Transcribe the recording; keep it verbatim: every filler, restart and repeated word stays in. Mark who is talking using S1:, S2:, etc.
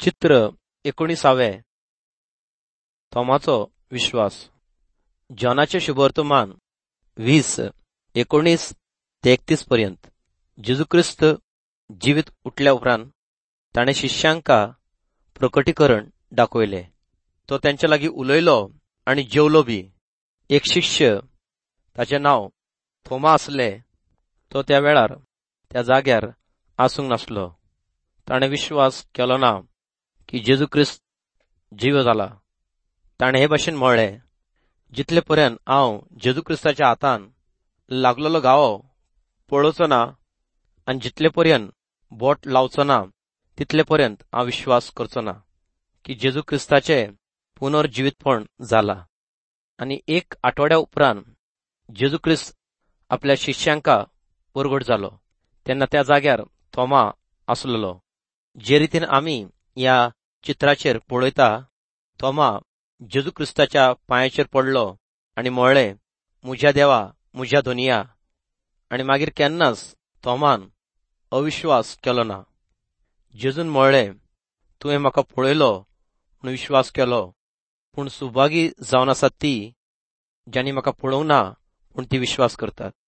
S1: चित्र एकोणीसावे थोमाचो विश्वास. जॉनाचे शुभवर्तमान वीस एकोणीस ते एकतीस पर्यंत. जेजू ख्रिस्त जिवीत उठल्या उपरांत ताणे शिष्यांका प्रकटीकरण दाखवले. तो त्यांच्या लागीं उलयलो आनी जेवलो बी. एक शिष्य ताचे नाव थोमा आसले तो त्या वेळार त्या जाग्यार आसूंक नासलो. ताणे विश्वास केलो ना की जेजू ख्रिस्त जीव जाला. ताणे हे भाशेन म्हळें, जितले पर्यंत हांव जेजू ख्रिस्ताच्या हातान लागलेलो गावो पळोवचो ना आनी जितले पर्यंत बोट लावचो ना तितले पर्यंत हांव विश्वास करचो ना की जेजू ख्रिस्ताचे पुनर्जिवीतपण जाला. आनी एक आठवड्या उपरांत जेजू ख्रिस्त आपल्या शिष्यांका परगट जालो. तेन्ना त्या जाग्यार थोमा आसलोलो. जे रितीन आमी या चित्राचेर पळयता, थोमा जेजू ख्रिस्ताच्या पांयाचेर पडलो आनी म्हळें, म्हज्या देवा, म्हज्या दोनिया. आनी मागीर केन्नाच थोमान अविश्वास केलो ना. जेजून म्हळें, तुवें म्हाका पळयलो म्हूण विश्वास केलो, पूण सुभागी जावन आसात ती ज्यांनी म्हाका पळोवंक ना पूण ती विश्वास करतात.